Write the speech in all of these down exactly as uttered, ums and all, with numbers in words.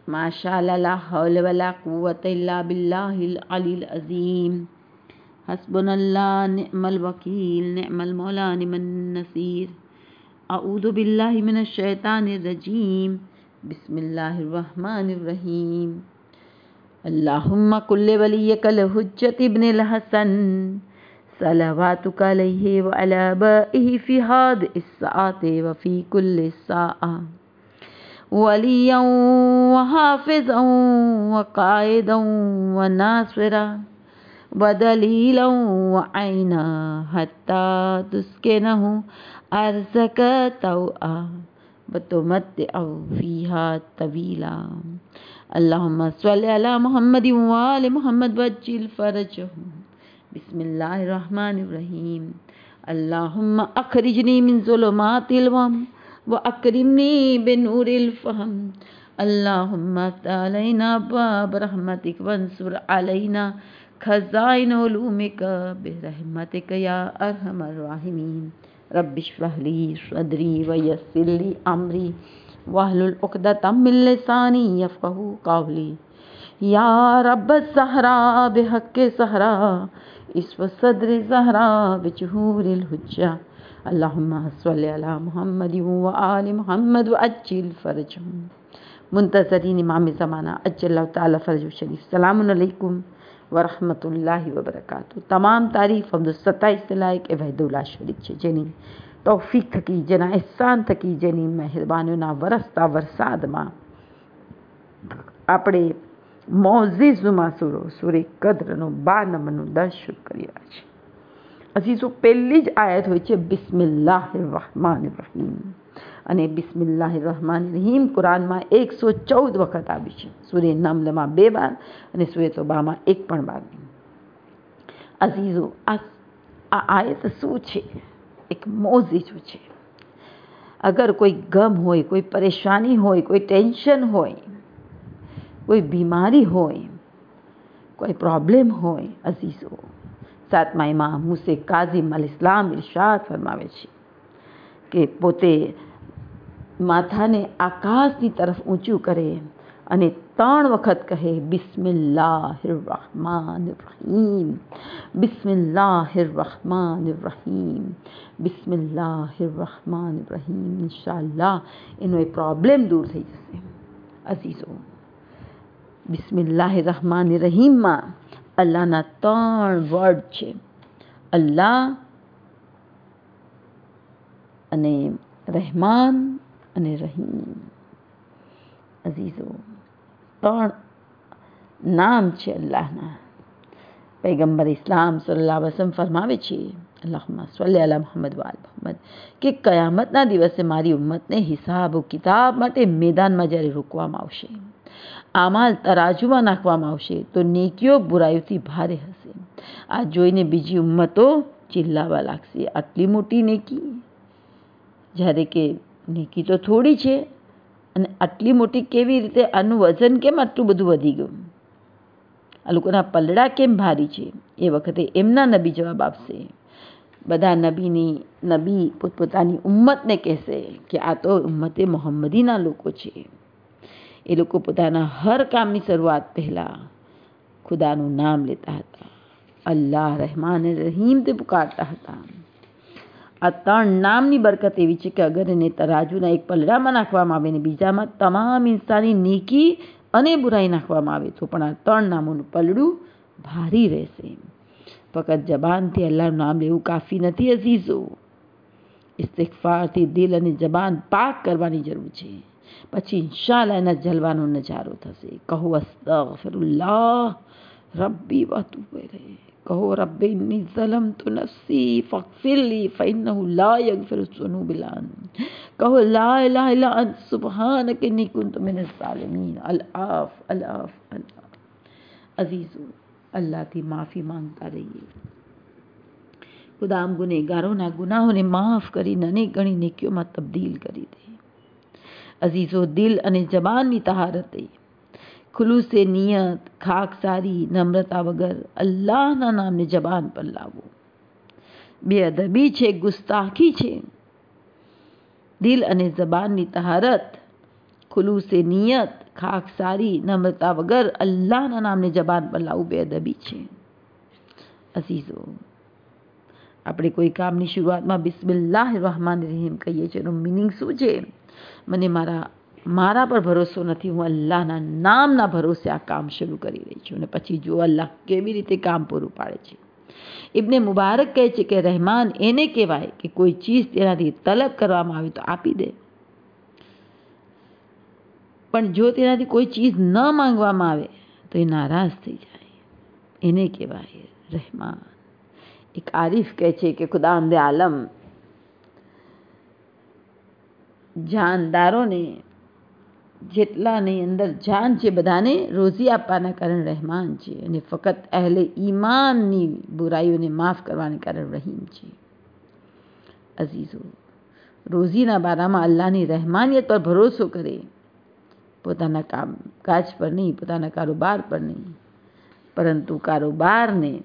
माशाअल्लाह ला हौल वला कुव्वत इल्ला बिल्लाहिल अलील अज़ीम। हस्बुनल्लाह निअमल वकील निअमल मौला निमन नसीर। अऊज़ु बिल्लाहि मिनश शैतानिर रजीम। बिस्मिल्लाहिर रहमानिर रहीम। अल्लाहुम्मा कुल्ले वलियकल हुज्जत इब्निल हसन सलवातुका अलैहि व अला बाइहि फी हादिस साअति व फी कुल्लि साअ वलियन व हाफिज़न व काइदन व नासिरा व दलीलन व ऐना हत्ता तुस्किनहु अर्ज़क तौआ व तुमत्तिअहु फ़ीहा तवीला। अल्लाहुम्मा सल्लि अला मुहम्मद व आलि मुहम्मद वज्जिल फ़रजहुम। बिस्मिल्लाहिर रहमानिर रहीम। अल्लाहुम्मा अखरिजनी मिन ज़ुलुमातिल वहम व अक्रिमनी बिनूरिल फ़हम। अल्लाहुम्मा अफ़्तह अब्वाब रहमतिक वंसुर अलैना खज़ाइन उलूमिक बिरहमतिक या अरहमर राहिमीन। रब्बिश्रह ली सदरी व यस्सिर ली अमरी वहलुल उक़दतम मिन लिसानी यफ़क़हू क़ौली। या रब्बस ज़हरा बिहक़्क़ि ज़हरा इस्व सद्रि ज़हरा बिजुहूरिल हुज्जा। अल्लाहुम्मा सल्लि अला मुहम्मद व आलि मुहम्मद व अज्जिल फ़रजहुम। मुंतज़रीन इमाम ज़माना अज्जल्लाहु ताला फ़रजहु शरीफ। सलामुन अलैकुम व रहमतुल्लाहि व बरकातुहू। तमाम तारीफ़ हमदो सताइश लायक ए वहदुल्ला शरीक छे, जेनी तौफ़ीक थकी जेना एहसान थकी जेनी मेहरबानीओना वरसता वरसादमां આપણે મોઝીઝમાં સુરો સુરે કદ્રનો બાર નંબરનું દર્શ શરૂ કરી રહ્યા છે। અઝીઝો, પહેલી જ આયત હોય છે બિસ્મિલ્લાહિર રહમાનિર રહીમ, અને બિસ્મિલ્લાહિર રહમાનિર રહીમ કુરાનમાં એકસો ચૌદ વખત આવી છે। સૂરે નમલમાં બે બાર અને સૂરે તોબામાં એક પણ બાર નહીં। અઝીઝો, આ આ આયત શું છે? એક મોઝીઝો છે। અગર કોઈ ગમ હોય, કોઈ પરેશાની હોય, કોઈ ટેન્શન હોય, कोई बीमारी होय, कोई प्रॉब्लम होय, अजीजो, सातमा इमाम मूसे काज़िम अल इस्लाम इरशाद फरमावे छे कि पोते माथाने आकाशनी तरफ ऊंचू करे अने त्रण वखत कहे बिस्मिल्लाहिर रहमानिर रहीम, बिस्मिल्लाहिर रहमानिर रहीम, बिस्मिल्लाहिर रहमानिर रहीम। इंशाअल्लाह एनो ए प्रॉब्लम दूर थई जशे। अजीजो, बिस्मिल्लाहिर रहमानिर रहीमમાં અલ્લાહના ત્રણ વર્ડ છે, અલ્લાહ અને રહેમાન અને રહીમ। અઝીઝો, ત્રણ નામ છે અલ્લાહના। પૈગંબર ઇસ્લામ સલ્લલ્લાહુ અલૈહિ વસલ્લમ ફરમાવે છે, અલ્લાहुम्मा सल्लि अला मुहम्मद व आलि मुहम्मद, કે કયામતના દિવસે મારી ઉમ્મતને હિસાબ કિતાબ માટે મેદાનમાં જ્યારે રોકવામાં આવશે, આમાલ તરાજુમાં નાખવામાં આવશે તો નેકીઓ બુરાઈઓથી ભારે હશે। આ જોઈને બીજી ઉમ્મતો ચિલ્લાવા લાગશે, આટલી મોટી નેકી, જ્યારે કે નેકી તો થોડી છે અને આટલી મોટી કેવી રીતે, આનું વજન કેમ આટલું બધું વધી ગયું, આ લોકોના પલડા કેમ ભારી છે? એ વખતે એમના નબી જવાબ આપશે, બધા નબીની નબી પોતપોતાની ઉમ્મતને કહેશે કે આ તો ઉમ્મતે મોહમ્મદીના લોકો છે। એ લોકો પોતાના હર કામની શરૂઆત પહેલાં ખુદાનું નામ લેતા હતા, અલ્લાહ રહેમાન રહીમ તે પુકારતા હતા। આ ત્રણ નામની બરકત એવી છે કે અગર એને તરાજુના એક પલડામાં નાખવામાં આવે ને બીજામાં તમામ ઇન્સાની નેકી અને બુરાઈ નાખવામાં આવે તો પણ આ ત્રણ નામોનું પલડું ભારી રહેશે। ફક્ત જબાનથી અલ્લાહનું નામ લેવું કાફી નથી અઝીઝો, ઇસ્તિગફારથી દિલ અને જબાન પાક કરવાની જરૂર છે, પછી ઇન્શાઅલ્લાહ એના જલવાનો નજારો થશે। કહો અસ્તગફિરુલ્લાહ રબ્બી વ અતૂબુ ઇલૈહ, કહો રબ્બી ઇન્ની ઝલમતુ નફ્સી ફગફિરલી ફઇન્નહુ લા યગફિરુ ઝુનૂબ ઇલ્લા અંત, કહો લા ઇલાહા ઇલ્લા અંત સુબ્હાનક ઇન્ની कुन्तु मिनज़ ज़ालिमीन। અલ્આફ અલ્આફ અલ્આફ। અઝીઝો, અલ્લાહથી માફી માંગતા રહીએ। ખુદા આમ ગુનેગારોના ગુનાહોને માફ કરીને અનેક ગણી નેકીઓમાં તબદીલ કરી દે। અઝીઝો, દિલ અને જબાનની તહારતે ખુલૂસે નિયત, ખાકસારી, નમ્રતા વગર અલ્લાહના નામને જબાન પર લાવો। બેઅદબી છે, ગુસ્તાખી છે। દિલ અને જબાનની તહારત, ખુલૂસે નિયત, ખાક સારી નમ્રતા વગર અલ્લાહના નામને જબાન પર લાવવું બેઅદબી છે. અઝીઝો, આપણે કોઈ કામની શરૂઆતમાં બિસ્મિલ્લાહિર રહમાનિર રહીમ કહીએ છીએ. એનું મિનિંગ શું છે? મને મારા મારા પર ભરોસો નથી, હું અલ્લાહના નામના ભરોસે આ કામ શરૂ કરી રહી છું. અને પછી જો અલ્લાહ કેવી રીતે કામ પૂરું પાડે છે. ઇબ્ને મુબારક કહે છે કે રહેમાન એને કહેવાય કે કોઈ ચીજ તેનાથી તલબ કરવામાં આવે તો આપી દે, પણ જો તેનાથી કોઈ ચીજ ન માંગવામાં આવે તો એ નારાજ થઈ જાય, એને કહેવાય રહેમાન. એક આરિફ કહે છે કે ખુદાવંદે આલમ જાનદારોને જેટલાની અંદર જાન છે બધાને રોજી આપવાના કારણે રહેમાન છે, અને ફક્ત અહેલે ઈમાનની બુરાઈઓને માફ કરવાને કારણે રહીમ છે. અઝીઝો, રોજીના બારામાં અલ્લાહની રહેમાનિયત પર ભરોસો કરે, પોતાના કામકાજ પર નહીં, પોતાના કારોબાર પર નહીં, પરંતુ કારોબારને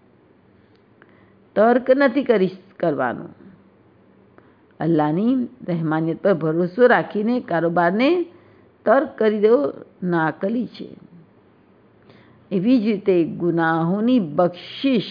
તર્ક નથી કરી કરવાનો. અલ્લાહની રહેમાનિયત પર ભરોસો રાખીને કારોબારને તર્ક કરી દેવો નાઅકલી છે. એવી જ રીતે ગુનાહોની બક્ષિશ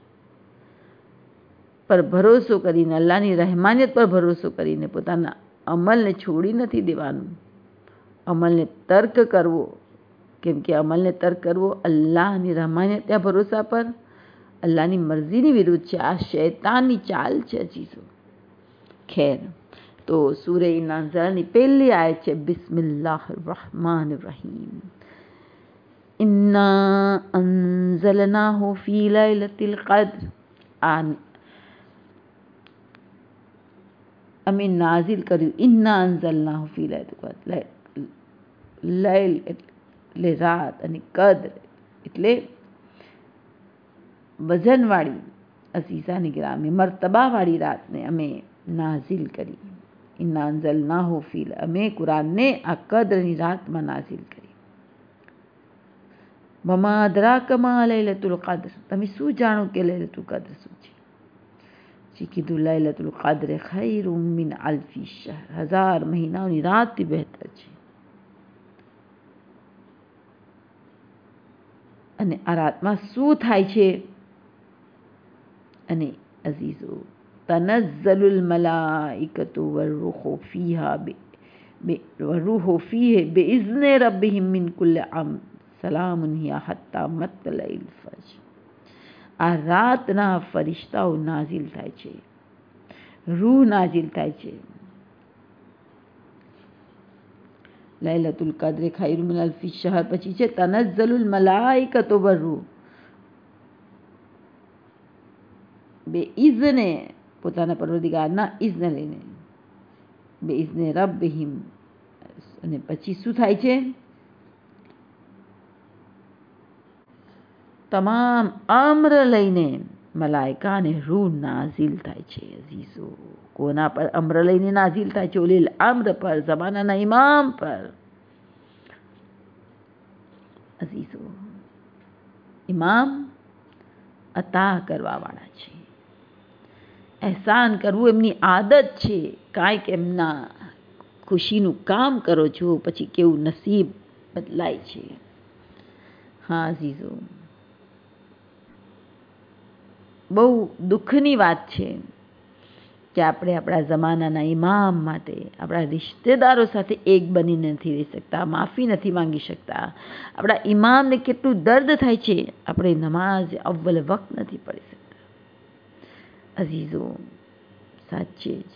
પર ભરોસો કરીને, અલ્લાહની રહેમાનિયત પર ભરોસો કરીને પોતાના અમલને છોડી નથી દેવાનું. અમલને તર્ક કરવો, કેમ કે અમલને તર્ક કરવો અલ્લાહની રહેમાનિયતના ભરોસા પર અલ્લાહની મરજીની વિરુદ્ધ છે. આ શૈતાનની ચાલ છે. અજીઝો, ખેર, તો સૂરે ઇન્ના અંઝલનાની પહેલી આયત છે બિસ્મિલ્લાહિર રહમાનિર રહીમ. ઇન્ના અંઝલનાહુ ફી લૈલતિલ કદ્ર. આ અમે નાઝિલ કર્યું. ઇન્ના અંઝલનાહુ ફી લૈલતિલ કદ્ર. લૈલ એટલે રાત અને કદ્ર એટલે વજનવાળી, અઝીઝાની ગ્રામી મર્તબાવાળી રાતને અમે નાઝિલ કરી. ઇન્ના અંઝલનાહુ ફી, અમે કુરાનને આ કદ્રની રાતમાં નાઝિલ કરી. વમા અદરાક મા લૈલતુલ કદ્ર. તમે શું જાણો કે લૈલતુલ કદ્ર શું છે? જી કીધું લૈલતુલ કદ્ર ખૈરુમ મિન અલ્ફી શહર. હજાર મહિનાઓની રાતથી બહેતર છે. અને આ રાતમાં શું થાય છે? અને અઝીઝો, તનઝ્ઝલુલ મલાઇકતુ વર્રૂહુ ફીહા વર્રૂહુ ફીહી બિઇઝ્નિ રબ્બિહિમ મિન કુલ્લિ અમ્ર સલામુન હિયા હત્તા મત્લઇલ ફજર. આ રાતના ફરિશ્તાઓ નાઝિલ થાય છે, રૂહ નાઝિલ થાય છે. લૈલતુલ કદ્ર ખૈરુમ મિન અલ્ફી શહર પછી છે તનઝ્ઝલુલ મલાઇકતુ વર્રૂહ બેઇઝ્ને, પોતાના પરવરદિગારના ઇઝ્ન લઈને, બેઇઝ્ને રબ્બિહિમ. અને પછી શું થાય છે? તમામ અમ્ર લઈને મલાઇકા અને રૂહ નાઝિલ થાય છે. અઝીઝો, કોના પર અમ્ર લઈને નાઝિલ થાય છે? ઉલિલ અમ્ર પર, જમાનાના ઇમામ પર. અઝીઝો, ઇમામ અતા કરવાવાળા છે, એહસાન કરવું એમની આદત છે. કાંઈક એમના ખુશીનું કામ કરો છો, પછી કેવું નસીબ બદલાય છે. હા અઝીઝો, બહુ દુઃખની વાત છે કે આપણે આપણા જમાનાના ઇમામ માટે આપણા રિશ્તેદારો સાથે એક બની નથી રહી શકતા, માફી નથી માંગી શકતા. આપણા ઇમામને કેટલું દર્દ થાય છે, આપણે નમાઝ અવ્વલ વક્ત નથી પડી શકતા. અઝીઝો, સાચે જ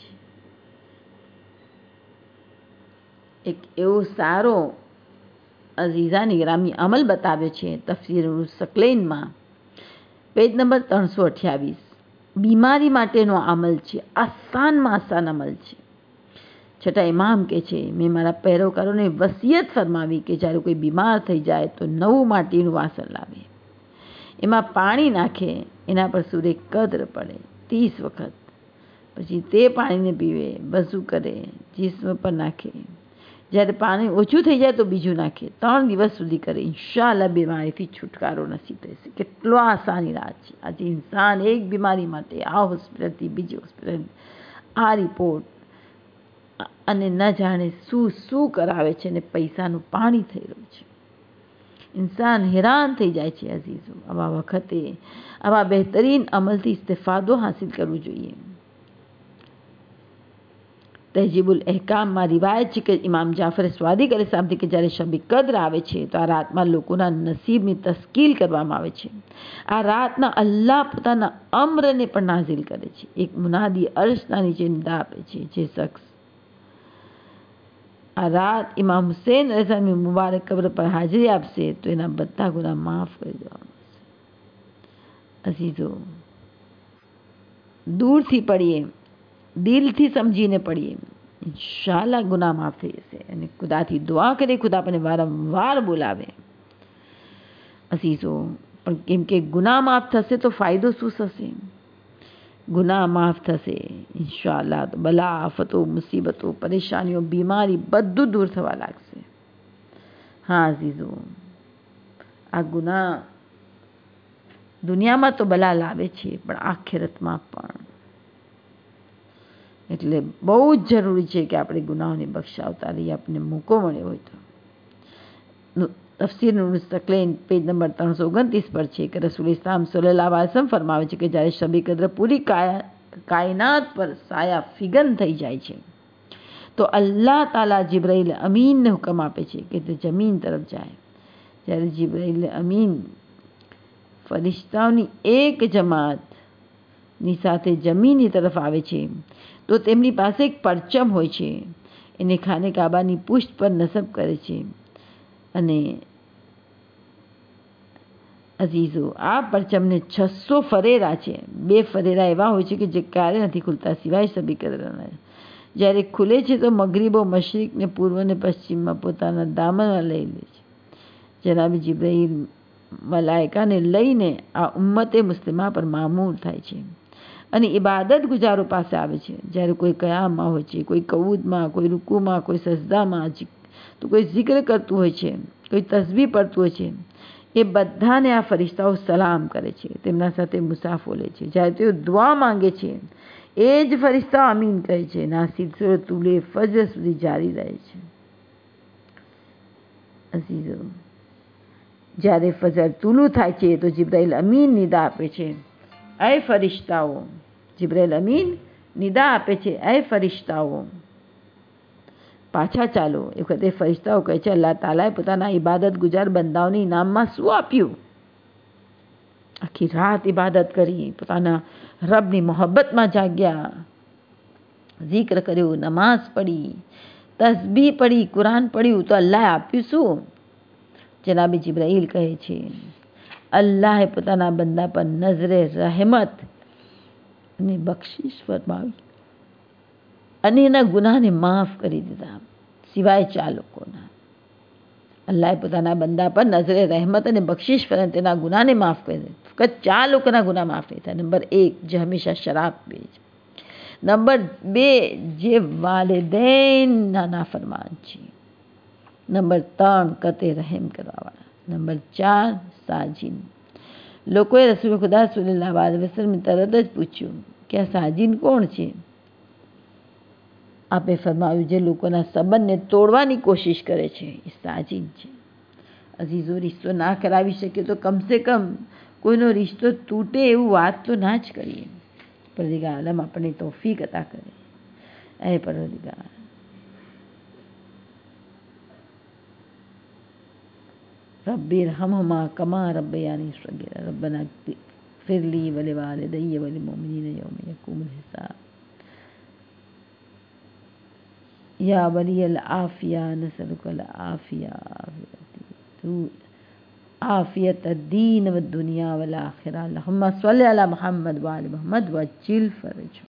એક એવો સારો અઝીઝાની ગ્રામી અમલ બતાવ્યો છે તફસીર સકલૈનમાં, પેજ નંબર ત્રણસો અઠ્યાવીસ. બીમારી માટેનો અમલ છે, આસાનમાં આસાન અમલ છે. છતાં ઇમામ કહે છે, મેં મારા પેરોકારોને વસિયત ફરમાવી કે જ્યારે કોઈ બીમાર થઈ જાય તો નવું માટીનું વાસણ લાવે, એમાં પાણી નાખે, એના પર સૂરે કદ્ર પડે ત્રીસ વખત, પછી તે પાણીને પીવે, વઝુ કરે, જિસ્મ પર નાખે, જ્યારે પાણી ઓછું થઈ જાય તો બીજું નાખે, ત્રણ દિવસ સુધી કરે. ઇન્શાઅલ્લાહ બીમારીથી છુટકારો નસીબ થશે. કેટલો આસાની રાત છે. આજે ઇન્સાન એક બીમારી માટે આ હોસ્પિટલથી બીજી હોસ્પિટલ, આ રિપોર્ટ, અને ન જાણે શું શું કરાવે છે ને પૈસાનું પાણી થઈ રહ્યું છે. ઇન્સાન હેરાન થઈ જાય છે અઝીઝો. આવા વખતે આવા બહેતરીન અમલથી ઇસ્તિફાદો હાસિલ કરવું જોઈએ. તહેજીબુલ અહેકામમાં રિવાયત છે કે ઇમામ જાફર સ્વાદિક અલીસલામથી કે જ્યારે શબી કદ્ર આવે છે તો આ રાતમાં લોકોના નસીબની તસ્કીલ કરવામાં આવે છે. આ રાતના અલ્લાહ પોતાના અમ્રને પણ નાઝિલ કરે છે. એક મુનાદી અર્શના નીચે નિદા આપે છે, જે શખ્સ આ રાત ઇમામ હુસૈન અલીસલામની મુબારક કબ્ર પર હાજરી આપશે તો એના બધા ગુનાહ માફ કરી દેવામાં આવશે. અઝીઝો, દૂરથી પડીએ, દિલથી સમજીને પડીએ, ઇન્શાઅલ્લાહ ગુનાહ માફ થઈ જશે. અને ખુદાથી દુઆ કરીએ, ખુદા આપણને વારંવાર બોલાવે. અઝીઝો, પણ કેમ કે ગુનાહ માફ થશે તો ફાયદો શું થશે? ગુનાહ માફ થશે ઇન્શાઅલ્લાહ તો બલા, આફતો, મુસીબતો, પરેશાનીઓ, બીમારી બધું દૂર થવા લાગશે. હા અઝીઝો, આ ગુનાહ દુનિયામાં તો બલા લાવે છે પણ આખિરતમાં પણ. એટલે બહુ જ જરૂરી છે કે આપણે ગુનાહોને બક્ષાવતા રહીએ, આપણને મોકો મળ્યો હોય તો. તફસીર નૂર તકલીન પેજ નંબર ત્રણસો ઓગણત્રીસ પર છે કે રસૂલ ઇસ્લામ સલ્લલ્લાહુ અલૈહિ વસલ્લમ ફરમાવે છે કે જ્યારે શબી કદ્ર પૂરી કાયનાત પર સાયા ફિગન થઈ જાય છે તો અલ્લાહ તાલા જિબ્રાઈલ અમીનને હુકમ આપે છે કે તે જમીન તરફ જાય. જ્યારે જિબ્રાઈલ અમીન ફરિશ્તાઓની એક જમાતની સાથે જમીનની તરફ આવે છે તો તેમની પાસે એક પરચમ હોય છે. એને ખાને કાબાની પુષ્ટ પર નસબ કરે છે. અને અઝીઝો, આ પરચમને છસો ફરેરા છે. બે ફરેરા એવા હોય છે કે જે ક્યારે નથી ખુલતા સિવાય શબી કદ્રના. જ્યારે ખુલે છે તો મગરીબો, મશરિક ને પૂર્વ ને પશ્ચિમમાં પોતાના દામનમાં લઈ લે છે. જનાબી જિબ્રાઈલ મલાઈકાને લઈને આ ઉમ્મતે મુસ્લિમા પર મામૂર થાય છે અને ઇબાદત ગુજારો પાસે આવે છે. જ્યારે કોઈ કયામમાં હોય છે, કોઈ કઉદમાં, કોઈ રૂકુમાં, કોઈ સજદામાં, તો કોઈ જિક્ર કરતું હોય છે, કોઈ તસ્બીહ પડતું હોય છે. એ બધાને આ ફરિશ્તાઓ સલામ કરે છે, તેમના સાથે મુસાફો લે છે. જ્યારે તેઓ દુઆ માંગે છે એ જ ફરિશ્તા આમીન કહે છે. ના સિલસિલો તુલે ફજર સુધી જારી રહે છે. અઝીઝો, જ્યારે ફજર તુલુ થાય છે તો જિબ્રાઈલ અમીન નિદા આપે છે, એ ફરિશ્તાઓ. જિબ્રાઈલ અમીન નિદા આપે છે, એ ફરિશ્તાઓ પાછા ચાલો. એ વખતે ફરિશ્તાઓ કહે છે અલ્લાહ તાલાએ પોતાના ઇબાદત ગુજાર બંદાઓની ઇનામમાં શું આપ્યું? આખી રાત ઇબાદત કરી, પોતાના રબની મોહબ્બતમાં જાગ્યા, zikr કર્યું, નમાઝ પડી, તસ્બીહ પડી, કુરાન પડ્યું, તો અલ્લાહે આપ્યું શું? જનાબી જિબ્રાઈલ કહે છે અલ્લાહે પોતાના બંદા પર નજરે રહેમત અને બક્ષિશ ફરમાવી અને એના ગુનાહને માફ કરી દીધા, સિવાય ચાર લોકોના. અલ્લાહે પોતાના બંદા પર નજરે રહેમત અને બક્ષિશ ફરમાવી તેના ગુનાહને માફ કરી દીધા. ફક્ત ચાર લોકોના ગુનાહ માફ નહીં થાય. નંબર એક, જે હંમેશા શરાબ પીએ છે. નંબર બે, જે વાલિદૈનના નાફરમાન છે. નંબર ત્રણ, કતે રહેમ કરવાવાળા. નંબર ચાર, સાજિન. લોકોએ રસૂલ ખુદા સલ્લલ્લાહુ અલૈહિ વસલ્લમ તરત જ પૂછ્યું કે આ સાજિન કોણ છે? આપે ફરમાવ્યું જે લોકોના સંબંધને તોડવાની કોશિશ કરે છે એ સાજિન છે. અઝીઝો, રિશ્તો ના કરાવી શકે તો કમસે કમ કોઈનો રિશ્તો તૂટે એવું વાત તો ના જ કરીએ. પરવરદિગાર આલમ આપણને તૌફીક અતા કરે. એ પરવરદિગાર, रब्बि इरहमहुमा कमा रब्बयानी सगीरा रब्बना इग़फिर ली व लिवालिदैया व लिलमुमिनीना यौम यक़ूमुल हिसाब या वलियल आफिया नसअलुकल आफिया आफियत दीन व दुनिया वल आखिरा अल्लाहुम्मा सल्लि अला मुहम्मद व आलि मुहम्मद व अज्जिल फरज।